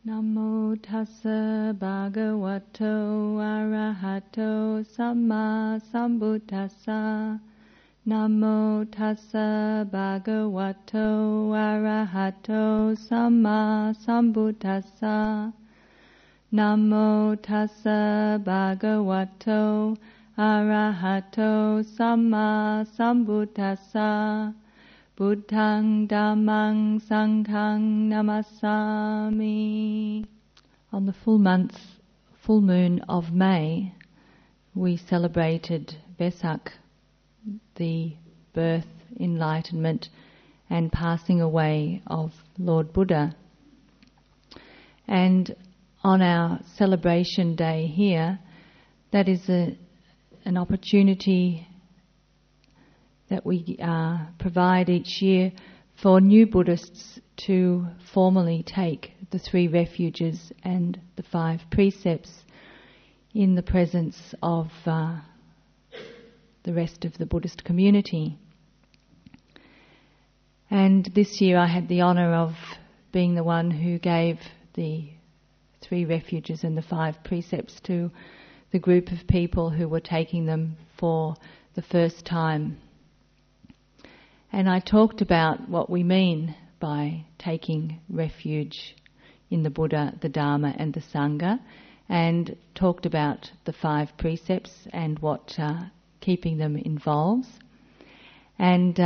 Namo tassa bhagavato arahato samma sambuddhassa. Namo tassa bhagavato arahato samma sambuddhassa. Namo tassa bhagavato arahato samma sambuddhassa. Buddhang Dhammang Sanghang Namassami. On the full moon of May, we celebrated Vesak, the birth, enlightenment and passing away of Lord Buddha. And on our celebration day here, that is an opportunity that we provide each year for new Buddhists to formally take the 3 refuges and the 5 precepts in the presence of the rest of the Buddhist community. And this year I had the honour of being the one who gave the 3 refuges and the 5 precepts to the group of people who were taking them for the first time. And I talked about what we mean by taking refuge in the Buddha, the Dharma and the Sangha, and talked about the 5 precepts and what keeping them involves. And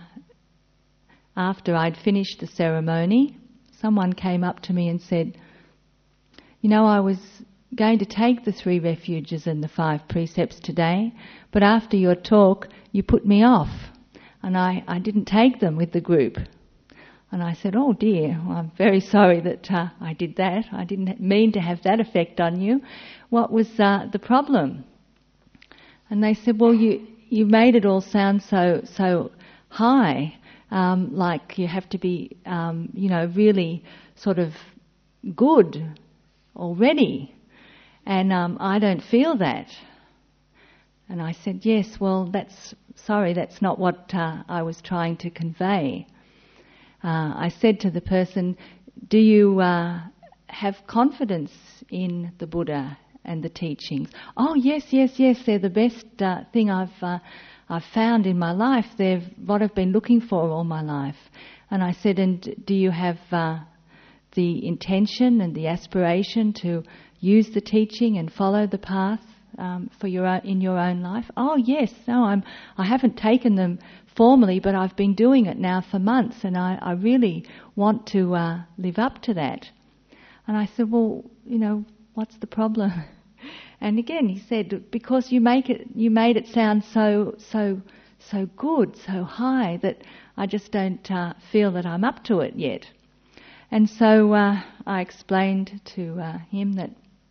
after I'd finished the ceremony, someone came up to me and said, "You know, I was going to take the 3 refuges and the 5 precepts today, but after your talk you put me off. And I didn't take them with the group." And I said, "Oh dear, well, I'm very sorry that I did that. I didn't mean to have that effect on you. What was the problem?" And they said, "Well, you made it all sound so high, like you have to be, really sort of good already. And I don't feel that." And I said, "Yes, well, that's not what I was trying to convey." I said to the person, "Do you have confidence in the Buddha and the teachings?" "Oh, yes, they're the best thing I've found in my life. They're what I've been looking for all my life." And I said, "And do you have the intention and the aspiration to use the teaching and follow the path in your own life?" "Oh yes, no, I haven't taken them formally, but I've been doing it now for months, and I really want to live up to that." And I said, "Well, what's the problem?" And again he said, "Because you made it sound so good, so high, that I just don't feel that I'm up to it yet." And so I explained to him that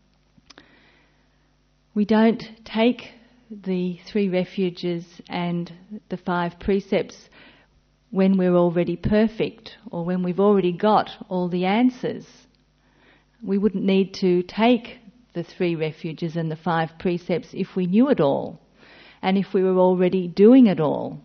we don't take the 3 refuges and the 5 precepts when we're already perfect or when we've already got all the answers. We wouldn't need to take the 3 refuges and the 5 precepts if we knew it all and if we were already doing it all.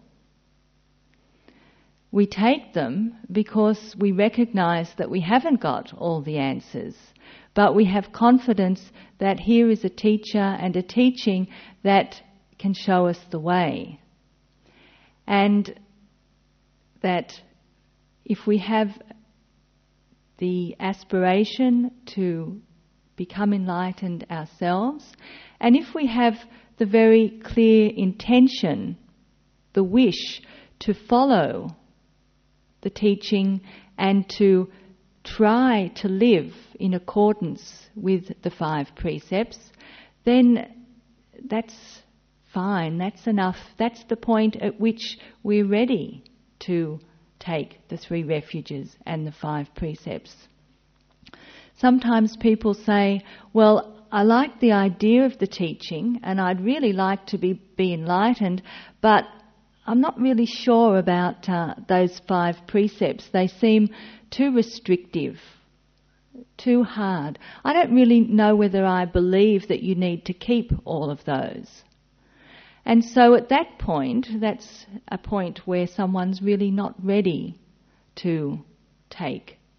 We take them because we recognise that we haven't got all the answers, but we have confidence that here is a teacher and a teaching that can show us the way. And that if we have the aspiration to become enlightened ourselves, and if we have the very clear intention, the wish to follow the teaching and to try to live in accordance with the 5 precepts, then that's fine, that's enough. That's the point at which we're ready to take the 3 refuges and the 5 precepts. Sometimes people say, "Well, I like the idea of the teaching and I'd really like to be enlightened, but I'm not really sure about those 5 precepts. They seem too restrictive, too hard. I don't really know whether I believe that you need to keep all of those." And so at that point, that's a point where someone's really not ready to take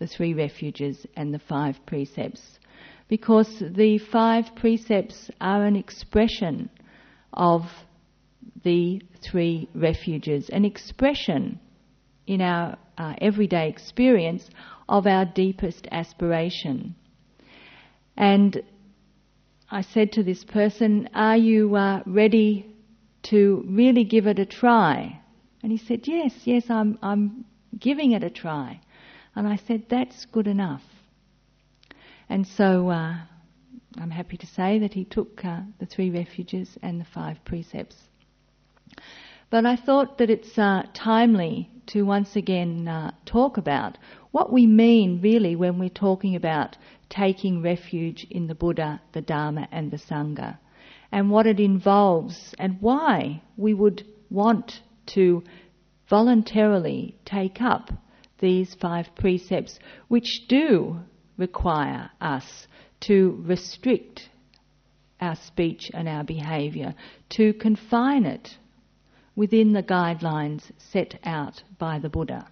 the 3 refuges and the 5 precepts, because the 5 precepts are an expression of the 3 refuges, an expression in our everyday experience of our deepest aspiration. And I said to this person, "Are you ready to really give it a try?" And he said, yes, I'm giving it a try. And I said, "That's good enough." And so I'm happy to say that he took the 3 refuges and the 5 precepts. But I thought that it's timely to once again talk about what we mean really when we're talking about taking refuge in the Buddha, the Dharma and the Sangha, and what it involves and why we would want to voluntarily take up these 5 precepts, which do require us to restrict our speech and our behaviour, to confine it within the guidelines set out by the Buddha.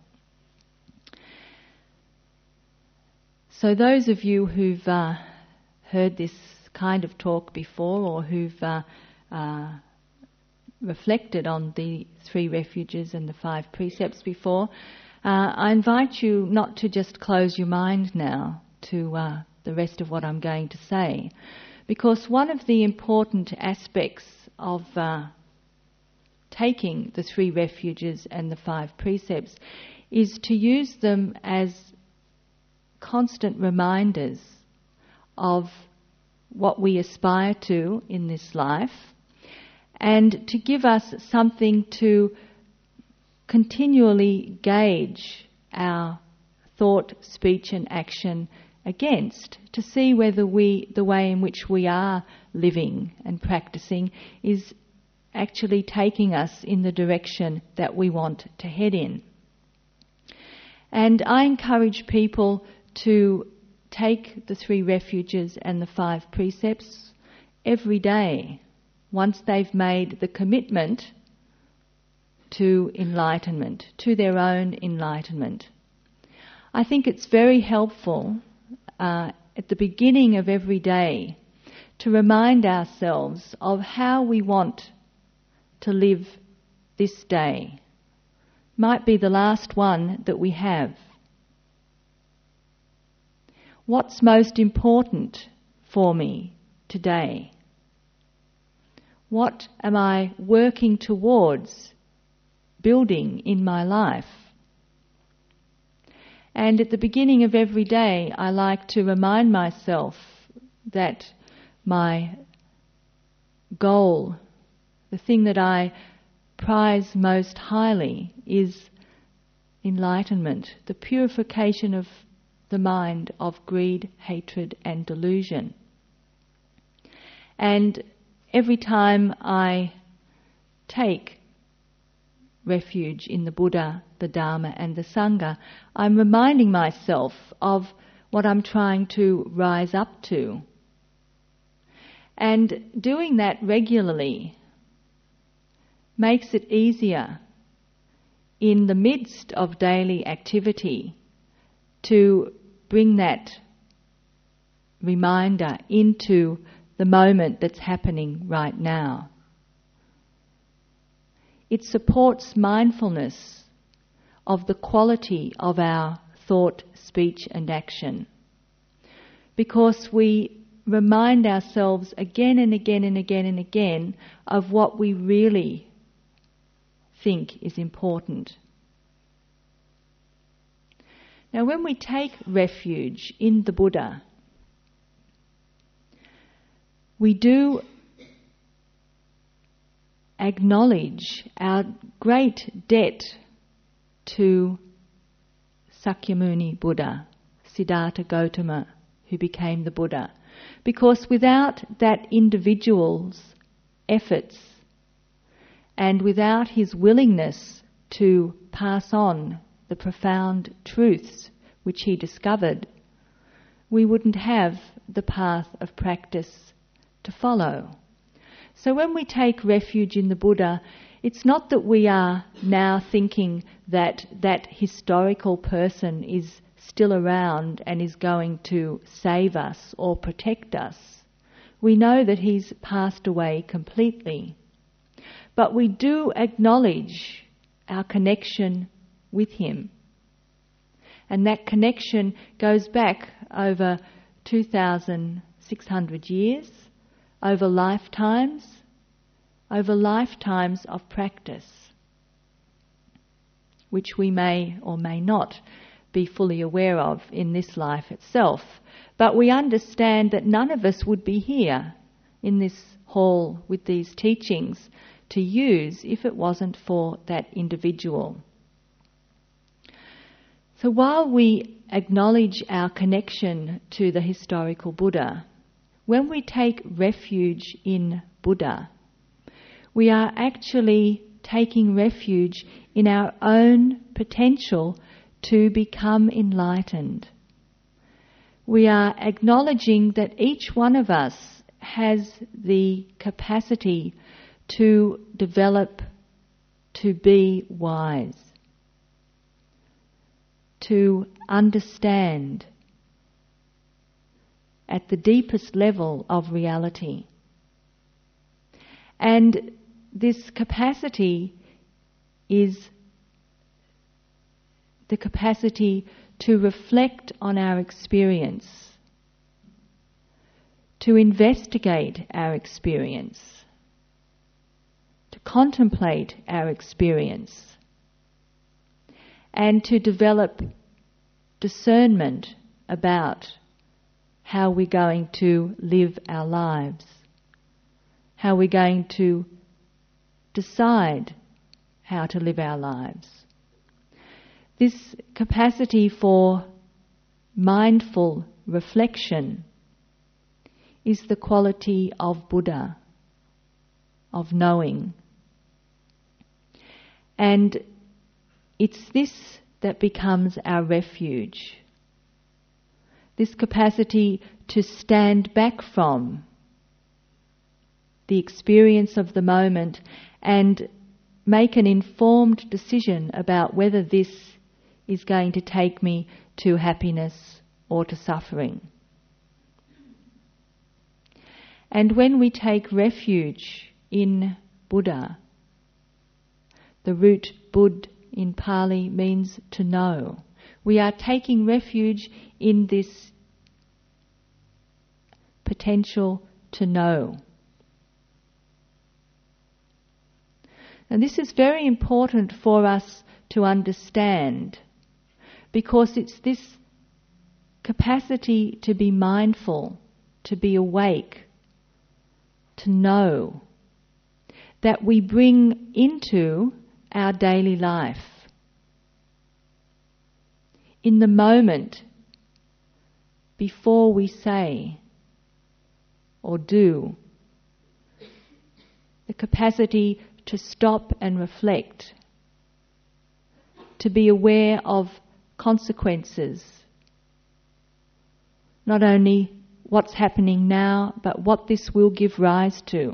So those of you who've heard this kind of talk before, or who've reflected on the 3 refuges and the 5 precepts before, I invite you not to just close your mind now to the rest of what I'm going to say, because one of the important aspects of taking the 3 refuges and the 5 precepts is to use them as constant reminders of what we aspire to in this life, and to give us something to continually gauge our thought, speech and action against, to see whether the way in which we are living and practicing is actually taking us in the direction that we want to head in. And I encourage people to take the 3 refuges and the 5 precepts every day, once they've made the commitment to enlightenment, to their own enlightenment. I think it's very helpful at the beginning of every day to remind ourselves of how we want to live this day. Might be the last one that we have. What's most important for me today? What am I working towards building in my life? And at the beginning of every day, I like to remind myself that my goal, the thing that I prize most highly, is enlightenment, the purification of the mind of greed, hatred and delusion. And every time I take refuge in the Buddha, the Dharma and the Sangha, I'm reminding myself of what I'm trying to rise up to. And doing that regularly makes it easier in the midst of daily activity to bring that reminder into the moment that's happening right now. It supports mindfulness of the quality of our thought, speech and action, because we remind ourselves again and again and again and again of what we really think is important. Now, when we take refuge in the Buddha, we do acknowledge our great debt to Sakyamuni Buddha, Siddhartha Gautama, who became the Buddha, because without that individual's efforts and without his willingness to pass on the profound truths which he discovered, we wouldn't have the path of practice to follow. So when we take refuge in the Buddha, it's not that we are now thinking that that historical person is still around and is going to save us or protect us. We know that he's passed away completely. But we do acknowledge our connection with him. And that connection goes back over 2,600 years, over lifetimes of practice, which we may or may not be fully aware of in this life itself. But we understand that none of us would be here in this hall with these teachings to use if it wasn't for that individual. So while we acknowledge our connection to the historical Buddha, when we take refuge in Buddha, we are actually taking refuge in our own potential to become enlightened. We are acknowledging that each one of us has the capacity to develop, to be wise, to understand at the deepest level of reality. And this capacity is the capacity to reflect on our experience, to investigate our experience, to contemplate our experience, and to develop discernment about how we're going to live our lives, how we're going to decide how to live our lives. This capacity for mindful reflection is the quality of Buddha, of knowing. And it's this that becomes our refuge. This capacity to stand back from the experience of the moment and make an informed decision about whether this is going to take me to happiness or to suffering. And when we take refuge in Buddha, the root Bud in Pali means to know. We are taking refuge in this potential to know. And this is very important for us to understand, because it's this capacity to be mindful, to be awake, to know, that we bring into our daily life. In the moment, before we say or do, the capacity to stop and reflect, to be aware of consequences, not only what's happening now, but what this will give rise to.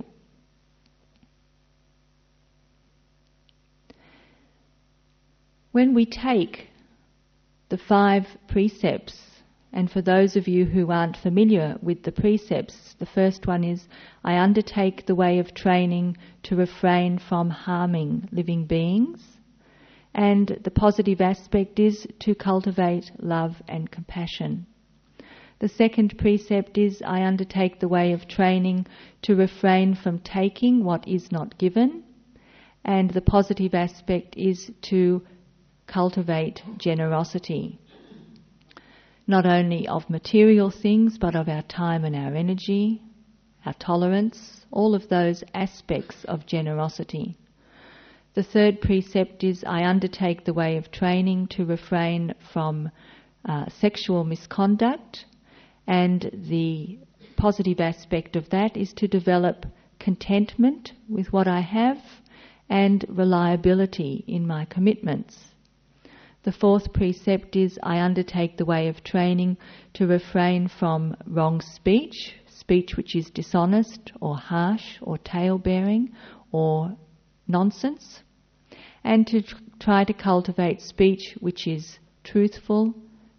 When we take the 5 precepts, and for those of you who aren't familiar with the precepts, the first one is, I undertake the way of training to refrain from harming living beings. And the positive aspect is to cultivate love and compassion. The second precept is, I undertake the way of training to refrain from taking what is not given. And the positive aspect is to cultivate generosity, not only of material things, but of our time and our energy, our tolerance, all of those aspects of generosity. The third precept is, I undertake the way of training to refrain from sexual misconduct, and the positive aspect of that is to develop contentment with what I have and reliability in my commitments. The fourth precept is, I undertake the way of training to refrain from wrong speech, speech which is dishonest or harsh or tale-bearing or nonsense, and to try to cultivate speech which is truthful,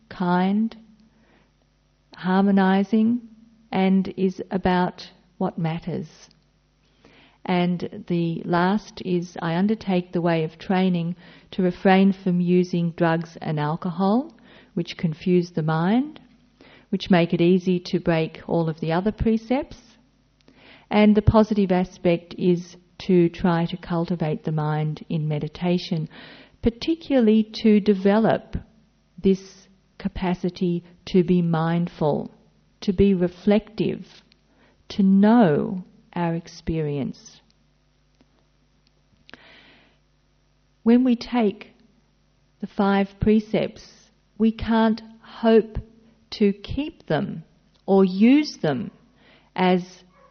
kind, harmonizing, and is about what matters. And the last is, I undertake the way of training to refrain from using drugs and alcohol, which confuse the mind, which make it easy to break all of the other precepts. And the positive aspect is to try to cultivate the mind in meditation, particularly to develop this capacity to be mindful, to be reflective, to know our experience. When we take the 5 precepts, we can't hope to keep them or use them as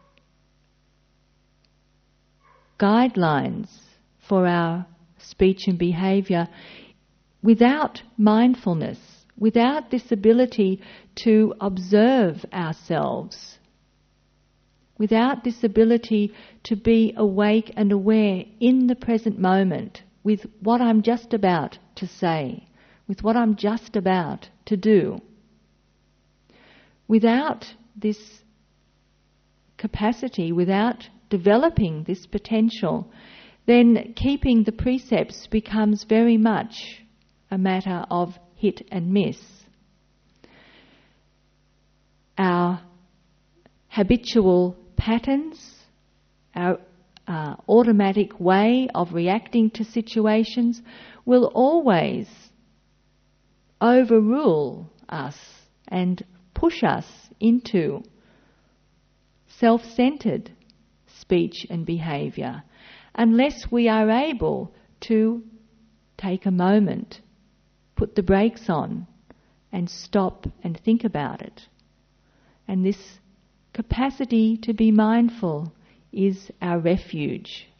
guidelines for our speech and behaviour without mindfulness, without this ability to observe ourselves, without this ability to be awake and aware in the present moment with what I'm just about to say, with what I'm just about to do. Without this capacity, without developing this potential, then keeping the precepts becomes very much a matter of hit and miss. Our habitual patterns, our automatic way of reacting to situations will always overrule us and push us into self-centered speech and behaviour unless we are able to take a moment, put the brakes on and stop and think about it. And this capacity to be mindful is our refuge.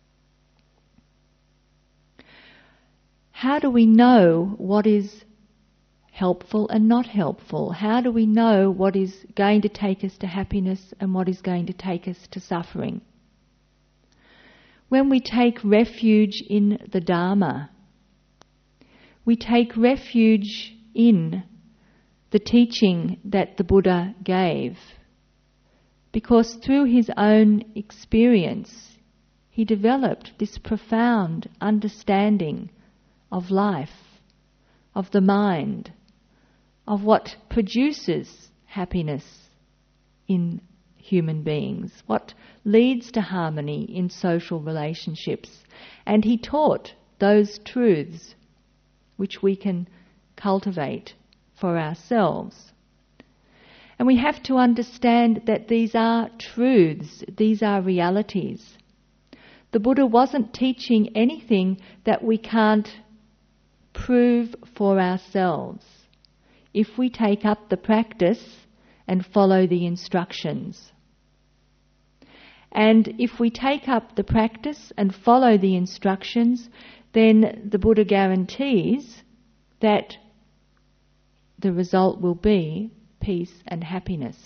How do we know what is helpful and not helpful? How do we know what is going to take us to happiness and what is going to take us to suffering? When we take refuge in the Dharma, we take refuge in the teaching that the Buddha gave, because through his own experience he developed this profound understanding of life, of the mind, of what produces happiness in human beings, what leads to harmony in social relationships. And he taught those truths which we can cultivate for ourselves. And we have to understand that these are truths, these are realities. The Buddha wasn't teaching anything that we can't prove for ourselves if we take up the practice and follow the instructions. And if we take up the practice and follow the instructions, then the Buddha guarantees that the result will be peace and happiness.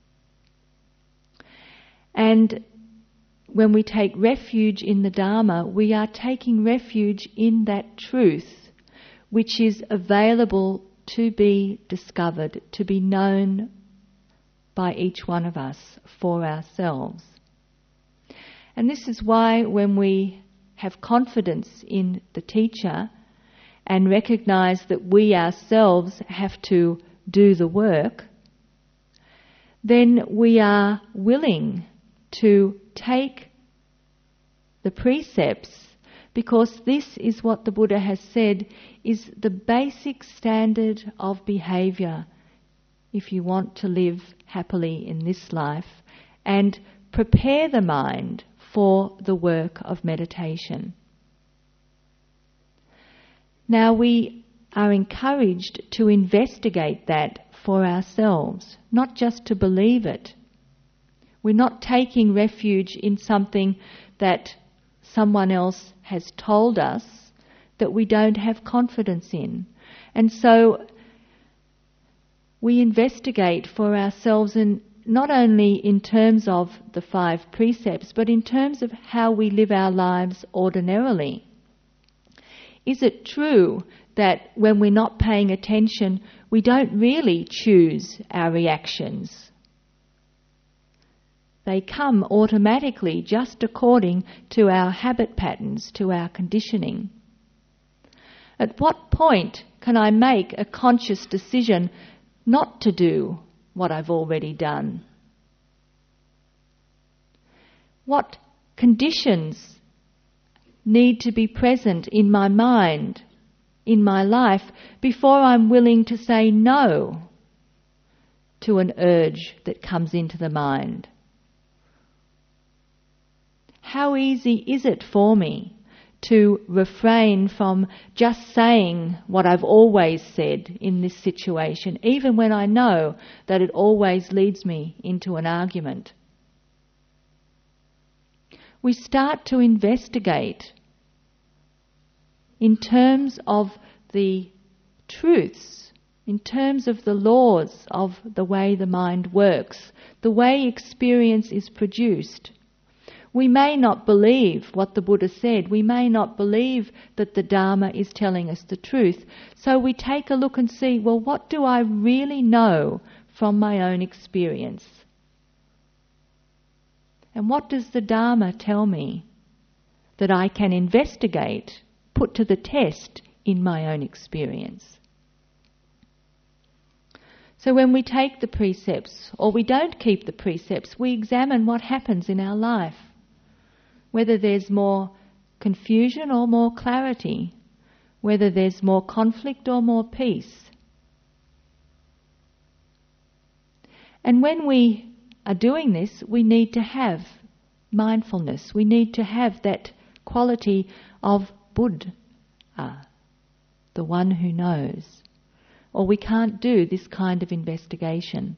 And when we take refuge in the Dharma, we are taking refuge in that truth which is available to be discovered, to be known by each one of us for ourselves. And this is why when we have confidence in the teacher and recognise that we ourselves have to do the work, then we are willing to take the precepts, because this is what the Buddha has said is the basic standard of behaviour if you want to live happily in this life, and prepare the mind for the work of meditation. Now we are encouraged to investigate that for ourselves, not just to believe it. We're not taking refuge in something that someone else has told us that we don't have confidence in. And so we investigate for ourselves, and not only in terms of the 5 precepts, but in terms of how we live our lives ordinarily. Is it true that when we're not paying attention, we don't really choose our reactions? They come automatically just according to our habit patterns, to our conditioning. At what point can I make a conscious decision not to do what I've already done? What conditions need to be present in my mind, in my life, before I'm willing to say no to an urge that comes into the mind? How easy is it for me to refrain from just saying what I've always said in this situation, even when I know that it always leads me into an argument? We start to investigate in terms of the truths, in terms of the laws of the way the mind works, the way experience is produced. We may not believe what the Buddha said. We may not believe that the Dharma is telling us the truth. So we take a look and see, well, what do I really know from my own experience? And what does the Dharma tell me that I can investigate, put to the test in my own experience? So when we take the precepts, or we don't keep the precepts, we examine what happens in our life. Whether there's more confusion or more clarity, whether there's more conflict or more peace. And when we are doing this, we need to have mindfulness. We need to have that quality of Buddha, the one who knows. Or we can't do this kind of investigation.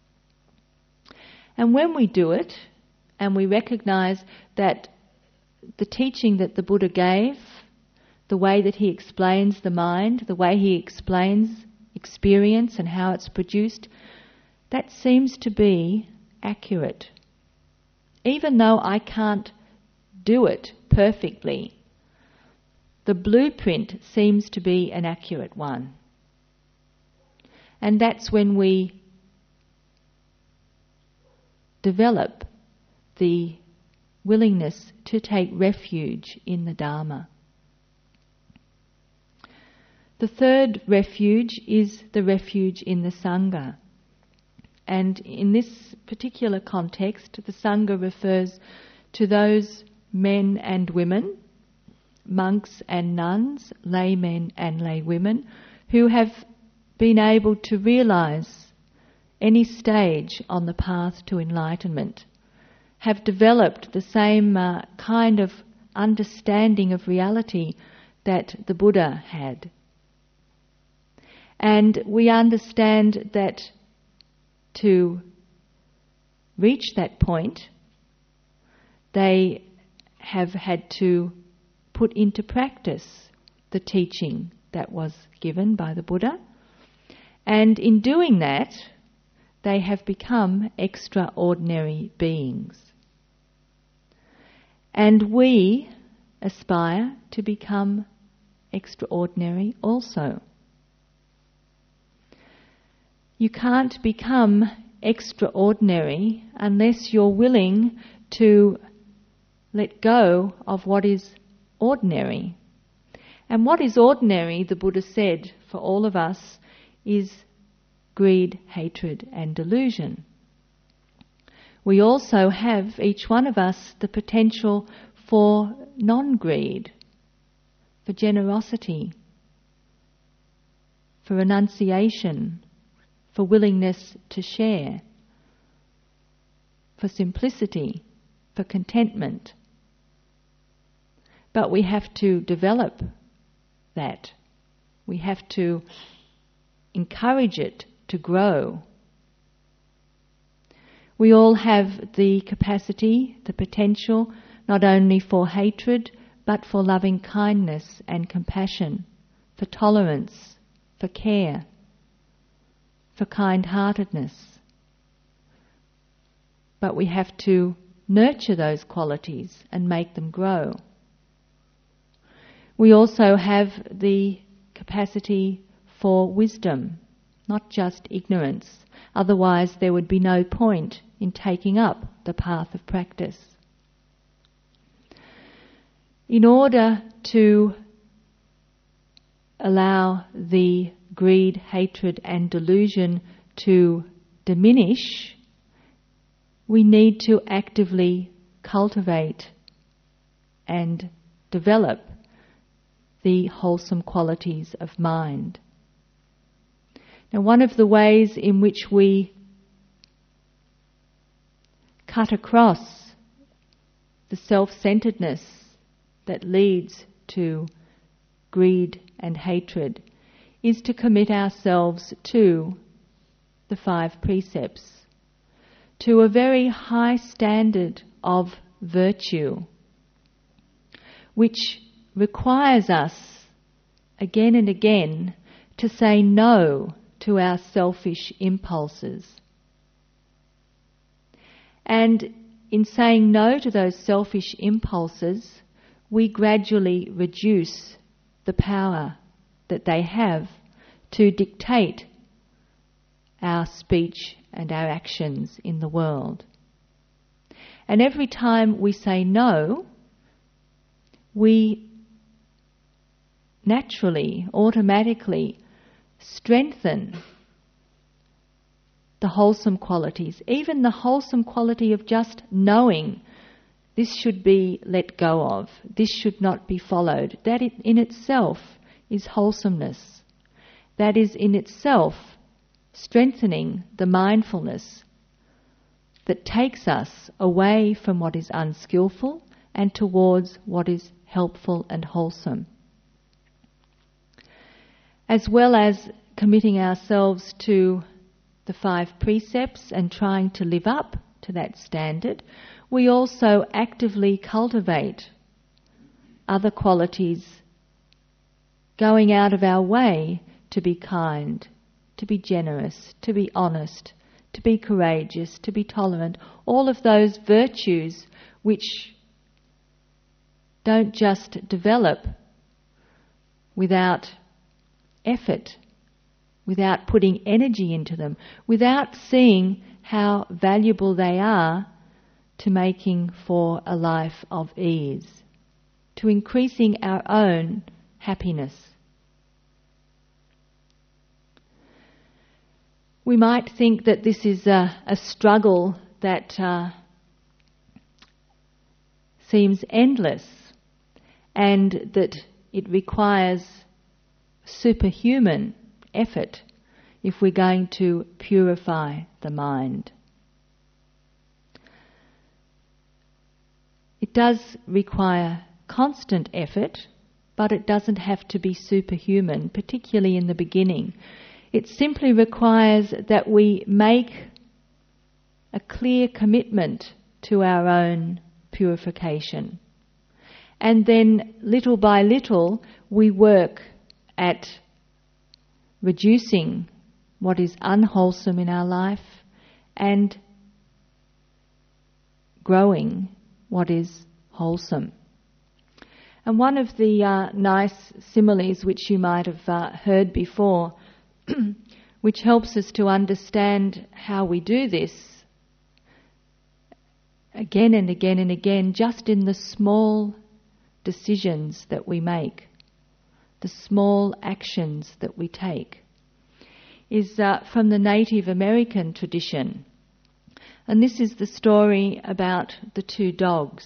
And when we do it, and we recognize that the teaching that the Buddha gave, the way that he explains the mind, the way he explains experience and how it's produced, that seems to be accurate. Even though I can't do it perfectly, the blueprint seems to be an accurate one. And that's when we develop the willingness to take refuge in the Dharma. The third refuge is the refuge in the Sangha. And in this particular context, the Sangha refers to those men and women, monks and nuns, laymen and laywomen, who have been able to realize any stage on the path to enlightenment, have developed the same kind of understanding of reality that the Buddha had. And we understand that to reach that point, they have had to put into practice the teaching that was given by the Buddha. And in doing that, they have become extraordinary beings. And we aspire to become extraordinary also. You can't become extraordinary unless you're willing to let go of what is ordinary. And what is ordinary, the Buddha said, for all of us, is greed, hatred and delusion. We also have, each one of us, the potential for non-greed, for generosity, for renunciation, for willingness to share, for simplicity, for contentment. But we have to develop that. We have to encourage it to grow. We all have the capacity, the potential, not only for hatred, but for loving kindness and compassion, for tolerance, for care, for kind-heartedness. But we have to nurture those qualities and make them grow. We also have the capacity for wisdom, not just ignorance. Otherwise there would be no point in taking up the path of practice. In order to allow the greed, hatred and delusion to diminish, we need to actively cultivate and develop the wholesome qualities of mind. Now, one of the ways in which we cut across the self-centeredness that leads to greed and hatred is to commit ourselves to the 5 precepts, to a very high standard of virtue, which requires us again and again to say no to our selfish impulses. And in saying no to those selfish impulses, we gradually reduce the power that they have to dictate our speech and our actions in the world. And every time we say no, we naturally, automatically strengthen the wholesome qualities, even the wholesome quality of just knowing this should be let go of, this should not be followed. That in itself is wholesomeness. That is in itself strengthening the mindfulness that takes us away from what is unskillful and towards what is helpful and wholesome. As well as committing ourselves to the 5 precepts and trying to live up to that standard, we also actively cultivate other qualities, going out of our way to be kind, to be generous, to be honest, to be courageous, to be tolerant, all of those virtues which don't just develop without effort, without putting energy into them, without seeing how valuable they are to making for a life of ease, to increasing our own happiness. We might think that this is a struggle that seems endless and that it requires superhuman effort if we're going to purify the mind. It does require constant effort, but it doesn't have to be superhuman, particularly in the beginning. It simply requires that we make a clear commitment to our own purification. And then, little by little, we work at reducing what is unwholesome in our life and growing what is wholesome. And one of the nice similes which you might have heard before, which helps us to understand how we do this again and again and again, just in the small decisions that we make, the small actions that we take, is from the Native American tradition. And this is the story about the 2 dogs.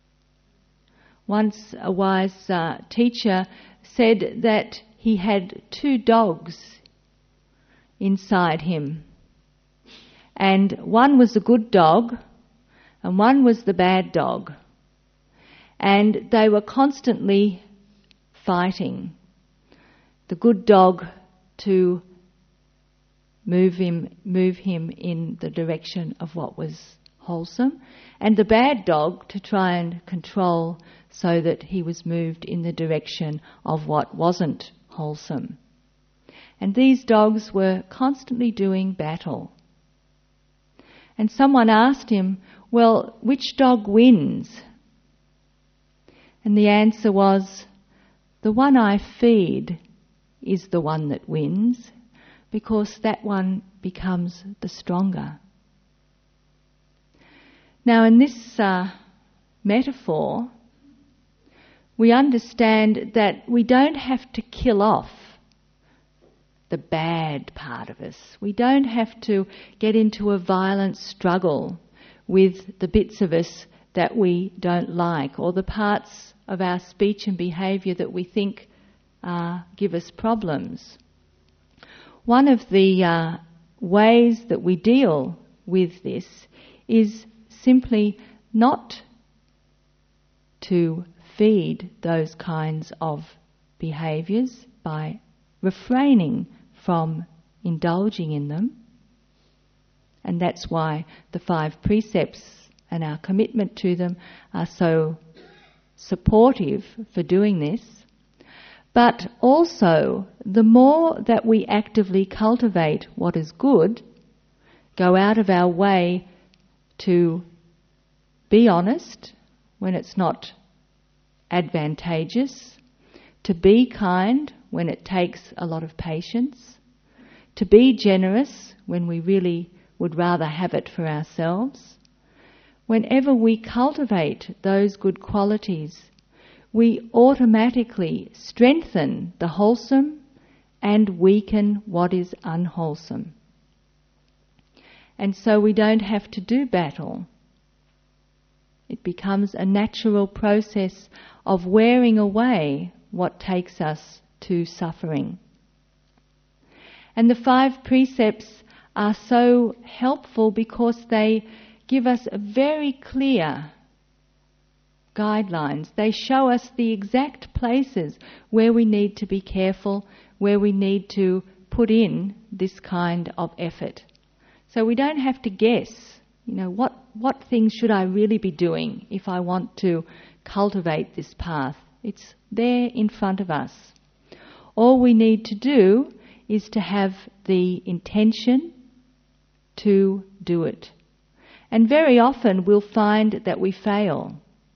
Once a wise teacher said that he had 2 dogs inside him. And one was the good dog and one was the bad dog. And they were constantly fighting. The good dog to move him in the direction of what was wholesome, and the bad dog to try and control so that he was moved in the direction of what wasn't wholesome. And these dogs were constantly doing battle. And someone asked him, well, which dog wins? And the answer was, the one I feed is the one that wins, because that one becomes the stronger. Now in this metaphor, we understand that we don't have to kill off the bad part of us. We don't have to get into a violent struggle with the bits of us that we don't like, or the parts of our speech and behaviour that we think give us problems. One of the ways that we deal with this is simply not to feed those kinds of behaviours by refraining from indulging in them. And that's why the 5 precepts and our commitment to them are so supportive for doing this. But also, the more that we actively cultivate what is good, go out of our way to be honest when it's not advantageous, to be kind when it takes a lot of patience, to be generous when we really would rather have it for ourselves. Whenever we cultivate those good qualities, we automatically strengthen the wholesome and weaken what is unwholesome. And so we don't have to do battle. It becomes a natural process of wearing away what takes us to suffering. And the 5 precepts are so helpful because they give us a very clear guidelines. They show us the exact places where we need to be careful, where we need to put in this kind of effort. So we don't have to guess, what things should I really be doing if I want to cultivate this path. It's there in front of us. All we need to do is to have the intention to do it. And very often we'll find that we fail.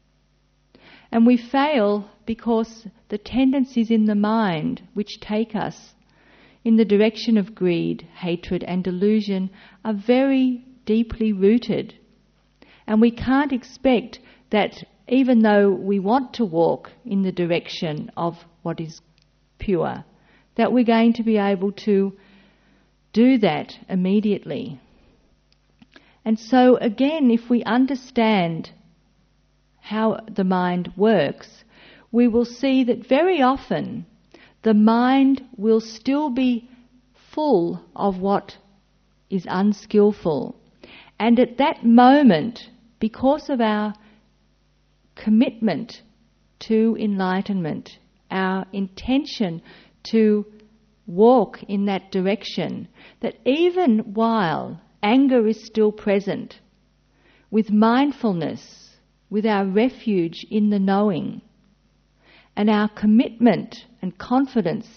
And we fail because the tendencies in the mind which take us in the direction of greed, hatred and delusion are very deeply rooted. And we can't expect that even though we want to walk in the direction of what is pure, that we're going to be able to do that immediately. And so again, if we understand how the mind works, we will see that very often the mind will still be full of what is unskillful. And at that moment, because of our commitment to enlightenment, our intention to walk in that direction, that even while anger is still present, with mindfulness, with our refuge in the knowing, and our commitment and confidence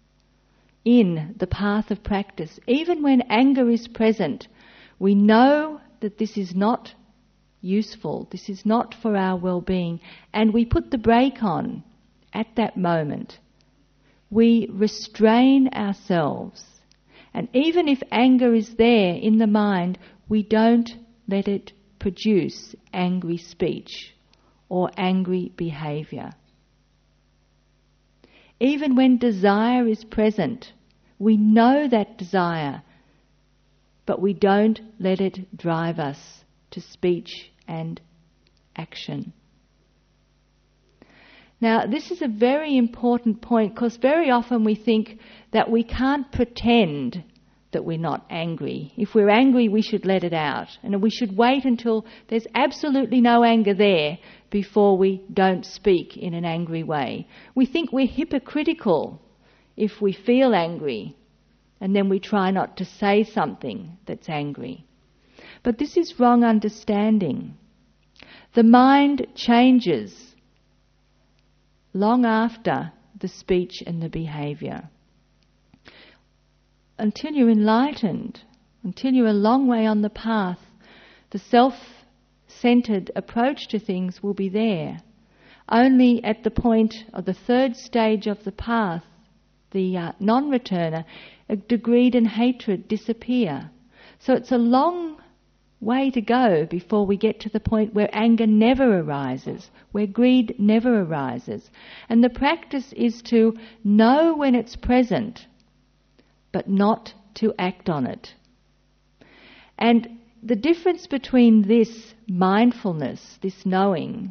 in the path of practice, even when anger is present, we know that this is not useful, this is not for our well-being, and we put the brake on at that moment. We restrain ourselves, and even if anger is there in the mind, we don't let it produce angry speech or angry behaviour. Even when desire is present, we know that desire, but we don't let it drive us to speech and action. Now, this is a very important point, because very often we think that we can't pretend that we're not angry. If we're angry, we should let it out, and we should wait until there's absolutely no anger there before we don't speak in an angry way. We think we're hypocritical if we feel angry, and then we try not to say something that's angry. But this is wrong understanding. The mind changes long after the speech and the behaviour. Until you're enlightened, until you're a long way on the path, the self-centred approach to things will be there. only at the point of the third stage of the path, the non-returner, greed and hatred disappear. So it's a long way to go before we get to the point where anger never arises, where greed never arises. And the practice is to know when it's present, but not to act on it. And the difference between this mindfulness, this knowing,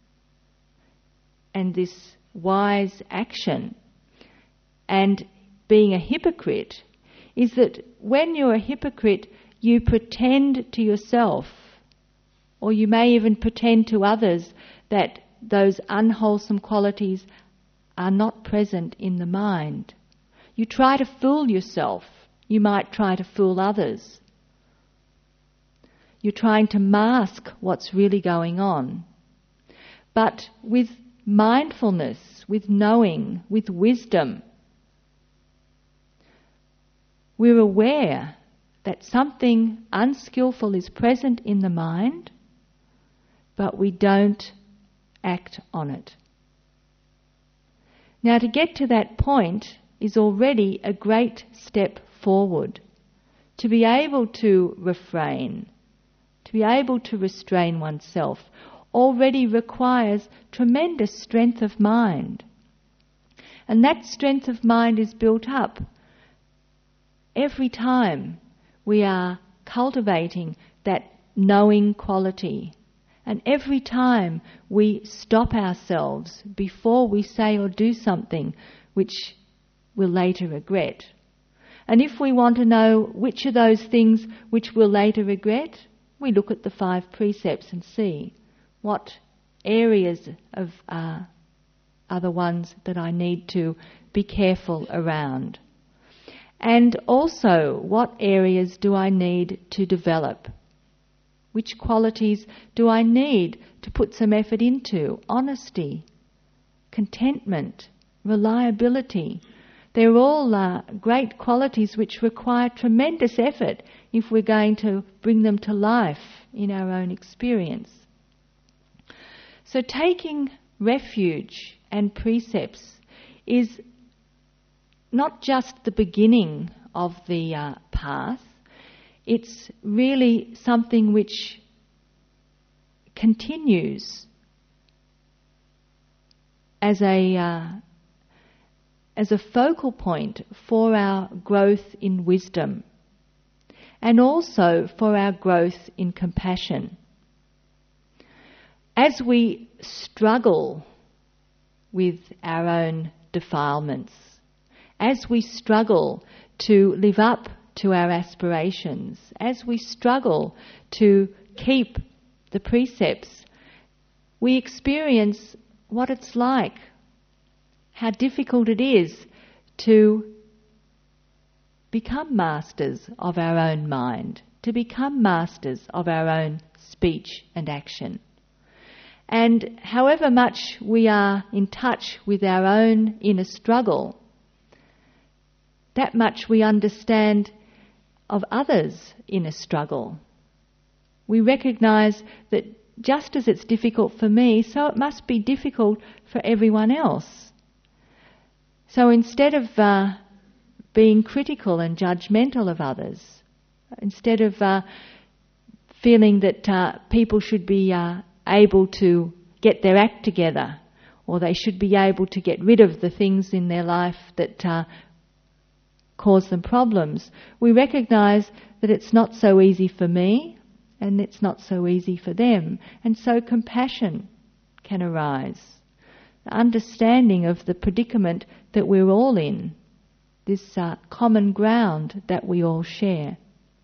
and this wise action, and being a hypocrite, is that when you're a hypocrite, you pretend to yourself, or you may even pretend to others, that those unwholesome qualities are not present in the mind. You try to fool yourself. You might try to fool others. You're trying to mask what's really going on. But with mindfulness, with knowing, with wisdom, we're aware that something unskillful is present in the mind, but we don't act on it. Now, to get to that point is already a great step forward. To be able to refrain, to be able to restrain oneself, already requires tremendous strength of mind. And that strength of mind is built up every time we are cultivating that knowing quality. And every time we stop ourselves before we say or do something which we'll later regret. And if we want to know which are those things which we'll later regret, we look at the 5 precepts and see what areas are the ones that I need to be careful around. And also, what areas do I need to develop? Which qualities do I need to put some effort into? Honesty, contentment, reliability. They're all great qualities which require tremendous effort if we're going to bring them to life in our own experience. So taking refuge and precepts is not just the beginning of the path, it's really something which continues as a focal point for our growth in wisdom and also for our growth in compassion. As we struggle with our own defilements, as we struggle to live up to our aspirations, as we struggle to keep the precepts, we experience what it's like, how difficult it is to become masters of our own mind, to become masters of our own speech and action. And however much we are in touch with our own inner struggle, that much we understand of others' inner struggle. We recognise that just as it's difficult for me, so it must be difficult for everyone else. So instead of being critical and judgmental of others, instead of feeling that people should be able to get their act together, or they should be able to get rid of the things in their life that cause them problems, we recognise that it's not so easy for me and it's not so easy for them. And so compassion can arise. The understanding of the predicament that we're all in, this common ground that we all share.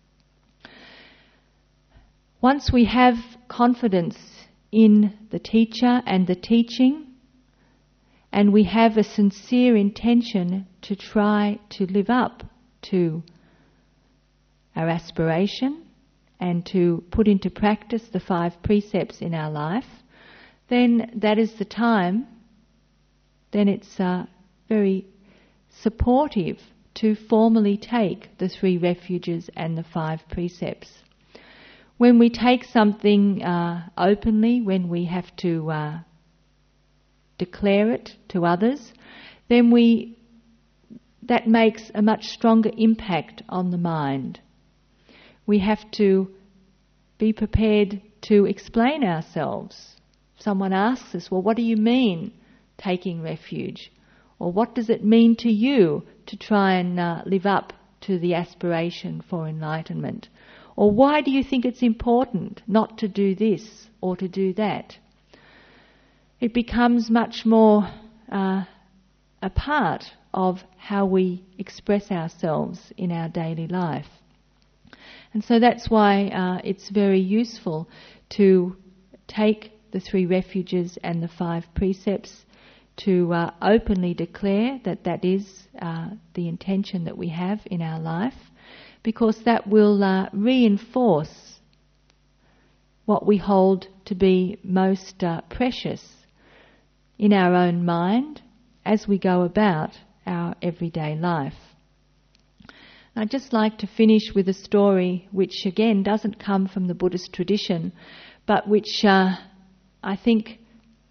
Once we have confidence in the teacher and the teaching, and we have a sincere intention to try to live up to our aspiration and to put into practice the 5 precepts in our life, then that is the time, then it's very supportive to formally take the 3 refuges and the 5 precepts. When we take something openly, when we have to declare it to others, then that makes a much stronger impact on the mind. We have to be prepared to explain ourselves. If someone asks us, well, what do you mean taking refuge? Or what does it mean to you to try and live up to the aspiration for enlightenment? Or why do you think it's important not to do this or to do that? It becomes much more a part of how we express ourselves in our daily life. And so that's why it's very useful to take the 3 refuges and the 5 precepts, to openly declare that that is the intention that we have in our life, because that will reinforce what we hold to be most precious in our own mind as we go about our everyday life. I'd just like to finish with a story which again doesn't come from the Buddhist tradition, but which I think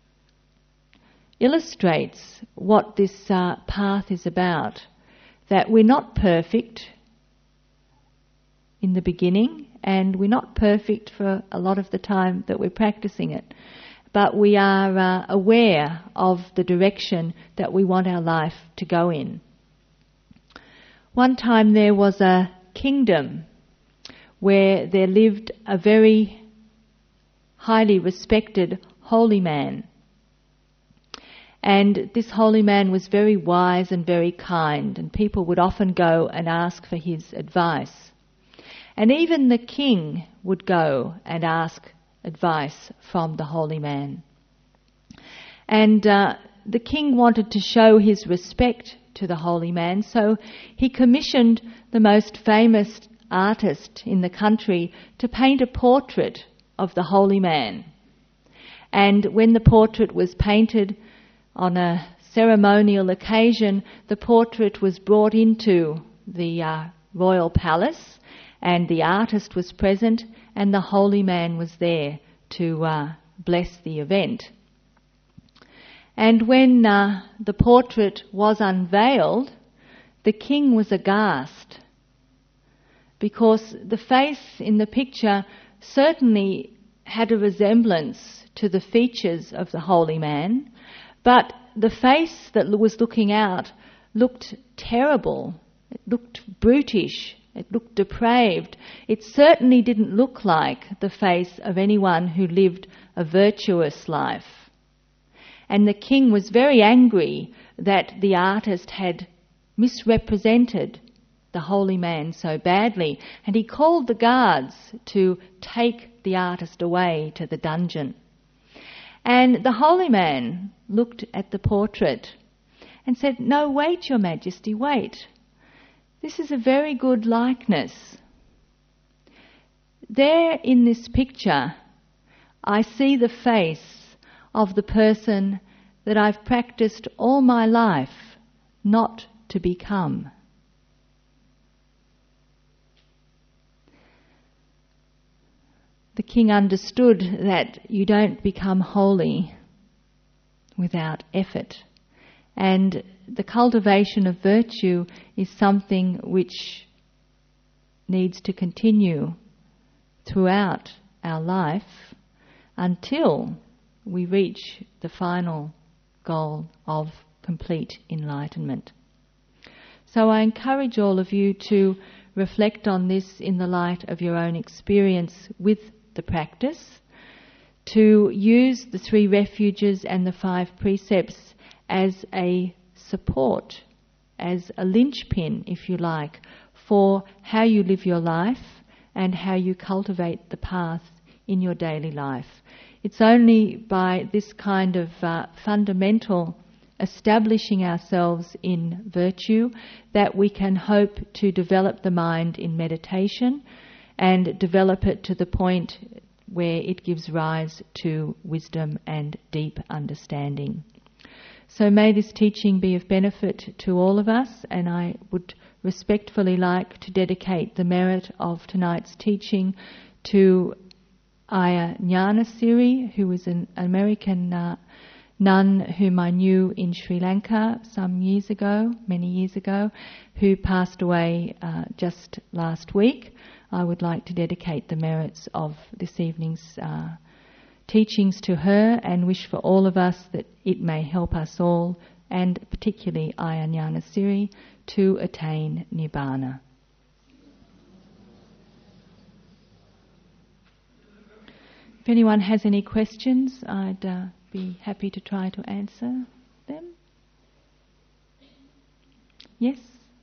illustrates what this path is about. That we're not perfect in the beginning, and we're not perfect for a lot of the time that we're practicing it, but we are aware of the direction that we want our life to go in. One time there was a kingdom where there lived a very highly respected holy man. And this holy man was very wise and very kind, and people would often go and ask for his advice. And even the king would go and ask advice from the holy man. And the king wanted to show his respect to the holy man, so he commissioned the most famous artist in the country to paint a portrait of the holy man. And when the portrait was painted on a ceremonial occasion, the portrait was brought into the royal palace, and the artist was present, and the holy man was there to bless the event. And when the portrait was unveiled, the king was aghast, because the face in the picture certainly had a resemblance to the features of the holy man, but the face that was looking out looked terrible. It looked brutish. It looked depraved. It certainly didn't look like the face of anyone who lived a virtuous life. And the king was very angry that the artist had misrepresented the holy man so badly, and he called the guards to take the artist away to the dungeon. And the holy man looked at the portrait and said, "No, wait, Your Majesty, wait. This is a very good likeness. There in this picture, I see the face of the person that I've practiced all my life not to become." The king understood that you don't become holy without effort. And the cultivation of virtue is something which needs to continue throughout our life until we reach the final goal of complete enlightenment. So I encourage all of you to reflect on this in the light of your own experience with the practice, to use the 3 refuges and the 5 precepts as a support, as a linchpin, if you like, for how you live your life and how you cultivate the path in your daily life. It's only by this kind of fundamental establishing ourselves in virtue that we can hope to develop the mind in meditation and develop it to the point where it gives rise to wisdom and deep understanding. So may this teaching be of benefit to all of us, and I would respectfully like to dedicate the merit of tonight's teaching to Ayya Jnanasiri, who is an American nun whom I knew in Sri Lanka many years ago, who passed away just last week. I would like to dedicate the merits of this evening's teachings to her and wish for all of us that it may help us all, and particularly Ayya Nyanasiri, to attain Nibbana. If anyone has any questions, I'd be happy to try to answer them. Yes?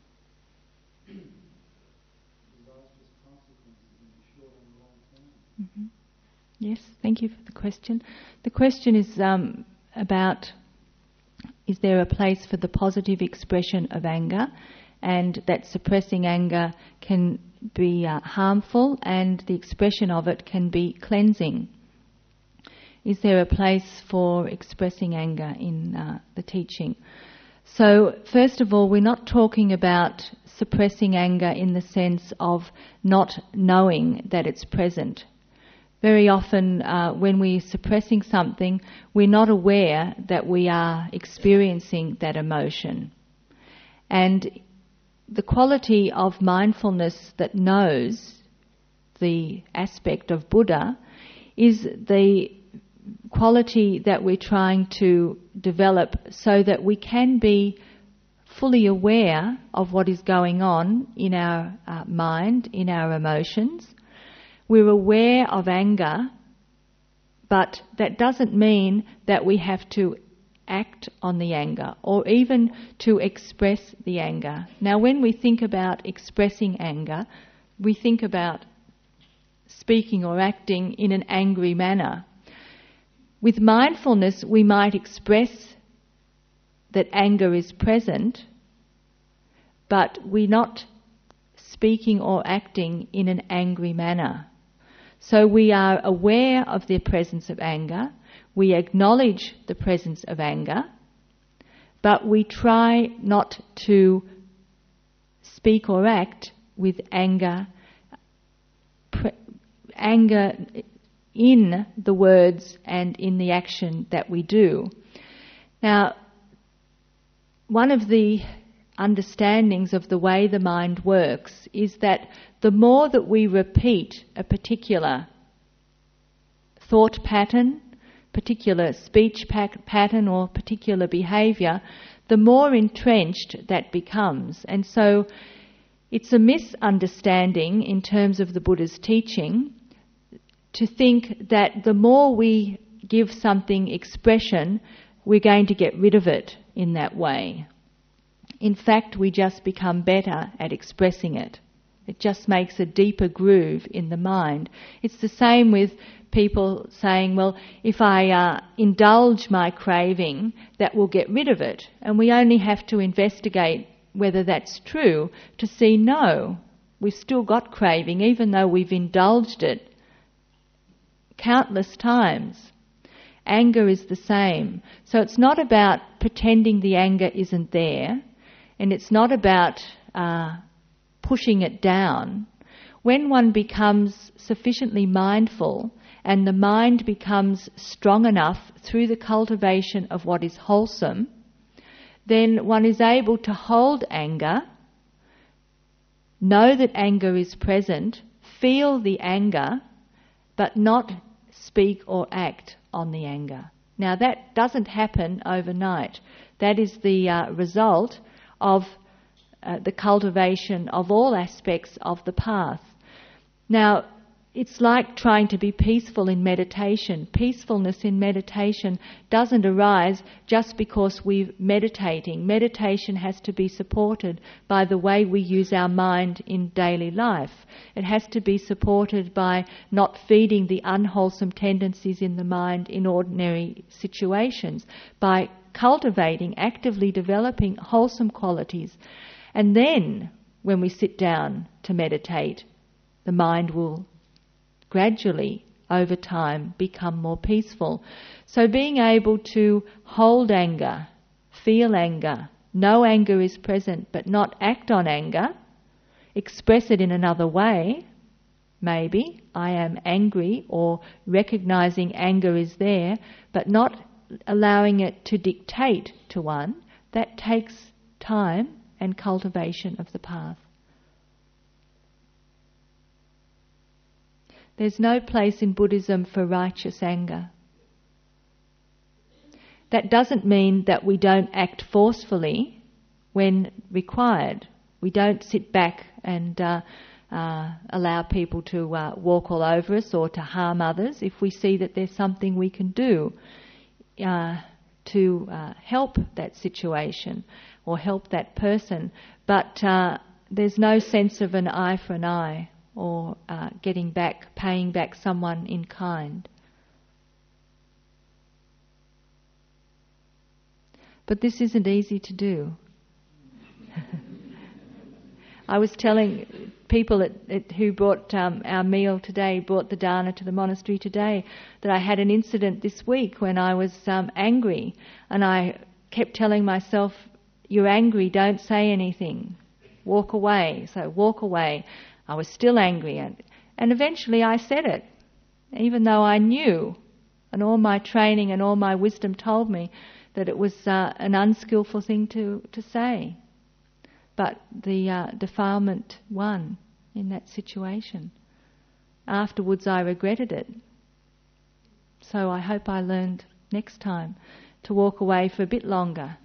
Mm-hmm. Yes, thank you for the question. The question is about, is there a place for the positive expression of anger, and that suppressing anger can be harmful and the expression of it can be cleansing? Is there a place for expressing anger in the teaching? So, first of all, we're not talking about suppressing anger in the sense of not knowing that it's present. Very often when we're suppressing something, we're not aware that we are experiencing that emotion. And the quality of mindfulness that knows, the aspect of Buddha, is the quality that we're trying to develop so that we can be fully aware of what is going on in our mind, in our emotions. We're aware of anger, but that doesn't mean that we have to act on the anger or even to express the anger. Now, when we think about expressing anger, we think about speaking or acting in an angry manner. With mindfulness, we might express that anger is present, but we're not speaking or acting in an angry manner. So we are aware of the presence of anger, we acknowledge the presence of anger, but we try not to speak or act with anger in the words and in the action that we do. Now, one of the understandings of the way the mind works is that the more that we repeat a particular thought pattern, particular speech pattern or particular behaviour, the more entrenched that becomes. And so it's a misunderstanding in terms of the Buddha's teaching to think that the more we give something expression, we're going to get rid of it in that way. In fact, we just become better at expressing it. It just makes a deeper groove in the mind. It's the same with people saying, well, if I indulge my craving, that will get rid of it. And we only have to investigate whether that's true to see, no, we've still got craving, even though we've indulged it countless times. Anger is the same. So it's not about pretending the anger isn't there, and it's not about pushing it down. When one becomes sufficiently mindful and the mind becomes strong enough through the cultivation of what is wholesome, then one is able to hold anger, know that anger is present, feel the anger, but not speak or act on the anger. Now that doesn't happen overnight. That is the result of the cultivation of all aspects of the path. Now, it's like trying to be peaceful in meditation. Peacefulness in meditation doesn't arise just because we're meditating. Meditation has to be supported by the way we use our mind in daily life. It has to be supported by not feeding the unwholesome tendencies in the mind in ordinary situations, by cultivating, actively developing wholesome qualities. And then, when we sit down to meditate, the mind will gradually, over time, become more peaceful. So being able to hold anger, feel anger, know anger is present but not act on anger, express it in another way, maybe I am angry, or recognizing anger is there, but not allowing it to dictate to one. That takes time and cultivation of the path. There's no place in Buddhism for righteous anger. That doesn't mean that we don't act forcefully when required. We don't sit back and allow people to walk all over us or to harm others if we see that there's something we can do to help that situation or help that person. But there's no sense of an eye for an eye or paying back someone in kind. But this isn't easy to do. I was telling people who brought our meal today, brought the dana to the monastery today, that I had an incident this week when I was angry, and I kept telling myself, "You're angry, don't say anything. Walk away." So walk away. I was still angry, and eventually I said it, even though I knew, and all my training and all my wisdom told me that it was an unskillful thing to say. But the defilement won in that situation. Afterwards I regretted it. So I hope I learned next time to walk away for a bit longer.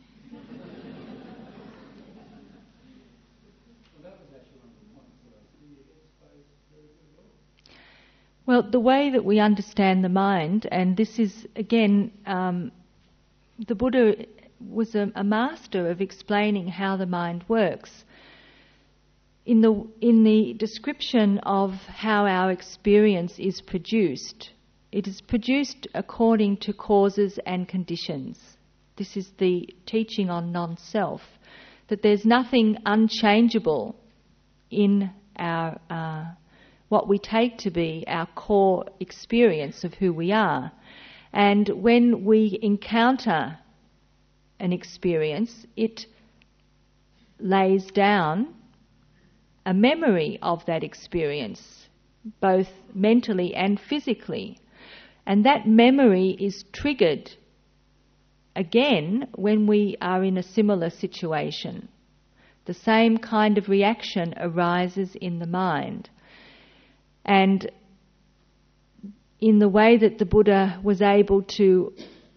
Well, the way that we understand the mind, and this is again, the Buddha was a master of explaining how the mind works. In the description of how our experience is produced, it is produced according to causes and conditions. This is the teaching on non-self, that there's nothing unchangeable in our what we take to be our core experience of who we are. And when we encounter an experience, it lays down a memory of that experience, both mentally and physically. And that memory is triggered again when we are in a similar situation. The same kind of reaction arises in the mind. And in the way that the Buddha was able to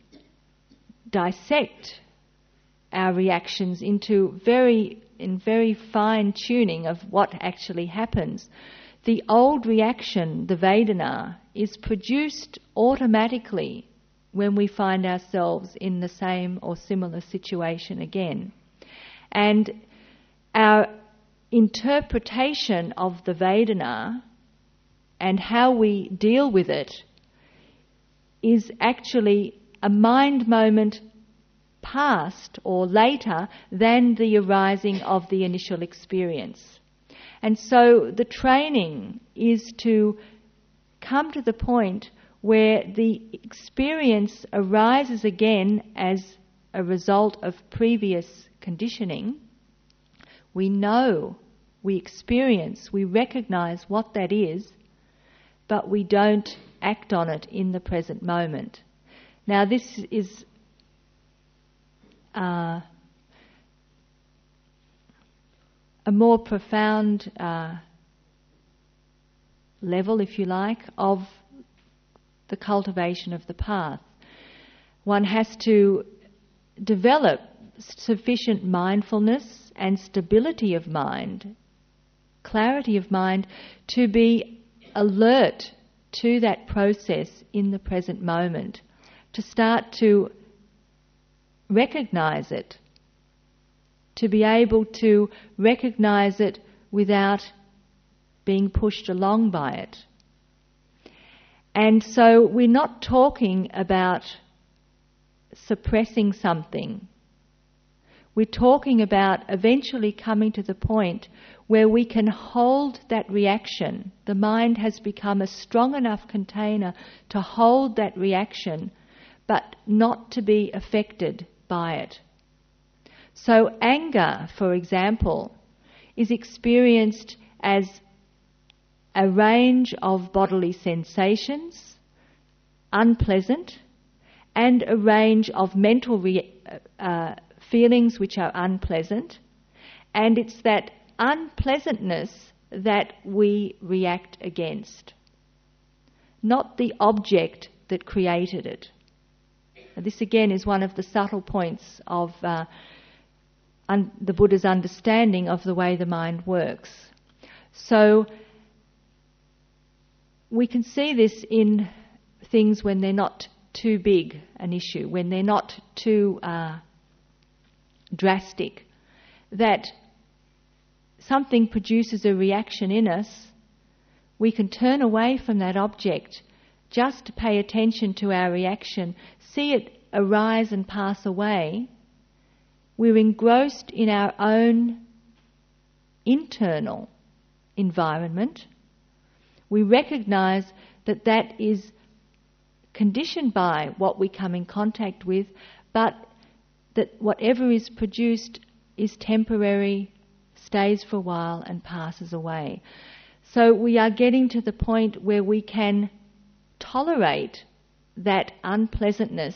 dissect our reactions into very fine tuning of what actually happens, the old reaction, the Vedana, is produced automatically when we find ourselves in the same or similar situation again. And our interpretation of the Vedana and how we deal with it is actually a mind moment past or later than the arising of the initial experience. And so the training is to come to the point where the experience arises again as a result of previous conditioning. We know, we experience, we recognize what that is, but we don't act on it in the present moment. Now this is a more profound level, if you like, of the cultivation of the path. One has to develop sufficient mindfulness and stability of mind, clarity of mind, to be alert to that process in the present moment, to start to recognize it, to be able to recognize it without being pushed along by it. And so we're not talking about suppressing something. We're talking about eventually coming to the point where we can hold that reaction. The mind has become a strong enough container to hold that reaction, but not to be affected by it. So anger, for example, is experienced as a range of bodily sensations, unpleasant, and a range of mental feelings which are unpleasant, and it's that unpleasantness that we react against, not the object that created it. Now, this again is one of the subtle points of the Buddha's understanding of the way the mind works. So we can see this in things when they're not too big an issue, when they're not too drastic, that something produces a reaction in us, we can turn away from that object just to pay attention to our reaction, see it arise and pass away. We're engrossed in our own internal environment. We recognise that that is conditioned by what we come in contact with, but that whatever is produced is temporary, stays for a while and passes away. So we are getting to the point where we can tolerate that unpleasantness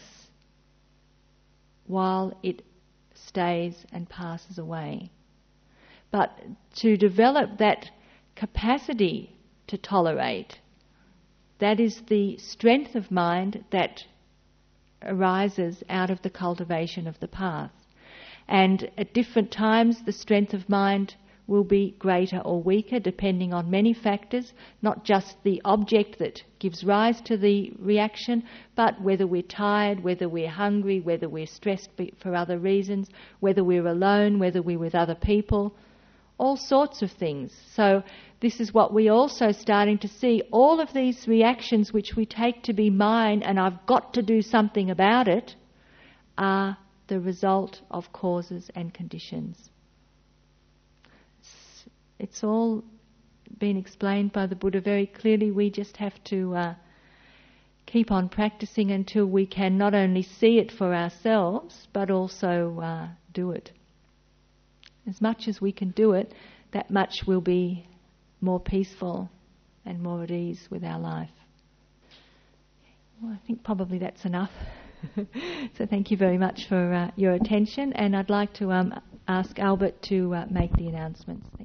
while it stays and passes away. But to develop that capacity to tolerate, that is the strength of mind that arises out of the cultivation of the path. And at different times the strength of mind will be greater or weaker depending on many factors, not just the object that gives rise to the reaction, but whether we're tired, whether we're hungry, whether we're stressed for other reasons, whether we're alone, whether we're with other people, all sorts of things. So this is what we're also starting to see. All of these reactions which we take to be mine and I've got to do something about it are the result of causes and conditions. It's all been explained by the Buddha very clearly. We just have to keep on practicing until we can not only see it for ourselves but also do it. As much as we can do it, that much will be more peaceful and more at ease with our life. Well, I think probably that's enough. So thank you very much for your attention, and I'd like to ask Albert to make the announcements.